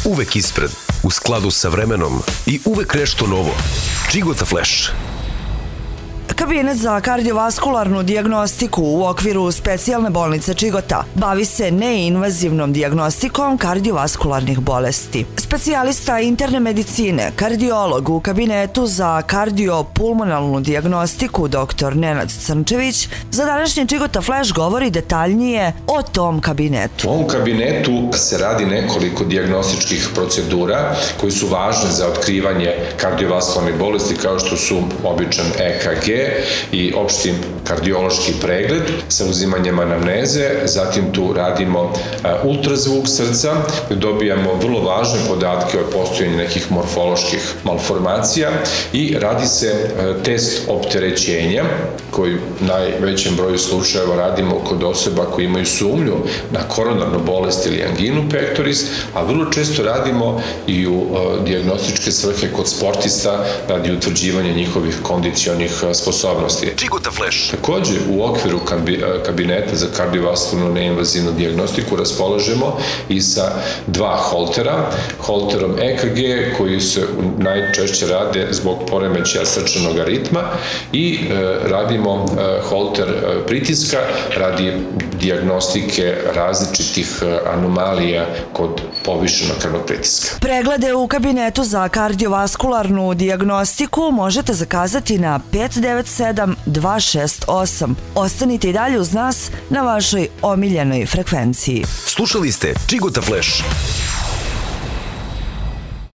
Uvek ispred, u skladu sa vremenom i uvek nešto novo. Čigota Flash. Kabinet za kardiovaskularnu dijagnostiku u okviru specijalne bolnice Čigota bavi se neinvazivnom dijagnostikom kardiovaskularnih bolesti. Specijalista interne medicine, kardiolog u kabinetu za kardiopulmonalnu dijagnostiku dr. Nenad Crnčević za današnji Čigota Flash govori detaljnije o tom kabinetu. U ovom kabinetu se radi nekoliko dijagnostičkih procedura koji su važne za otkrivanje kardiovaskularnih bolesti kao što su običan EKG i opšti kardiološki pregled sa uzimanjem anamneze, zatim tu radimo ultrazvuk srca, dobijamo vrlo važne podatke o postojanju nekih morfoloških malformacija i radi se test opterećenja koji u najvećem broju slučajeva radimo kod osoba koji imaju sumnju na koronarnu bolest ili anginu pectoris, a vrlo često radimo i u dijagnostičke svrhe kod sportista radi utvrđivanja njihovih kondicionih sposobnosti. Čigota Flash. Takođe, u okviru kabineta za kardiovaskularnu neinvazivnu dijagnostiku raspolažemo i sa dva holtera. Holterom EKG koji se najčešće rade zbog poremećaja srčanog ritma i radimo holter pritiska radi dijagnostike različitih anomalija kod povišenog krvnog pritiska. Preglede u kabinetu za kardiovaskularnu dijagnostiku možete zakazati na 597 268. Ostanite i dalje uz nas na vašoj omiljenoj frekvenciji. Slušali ste Čigota Flash.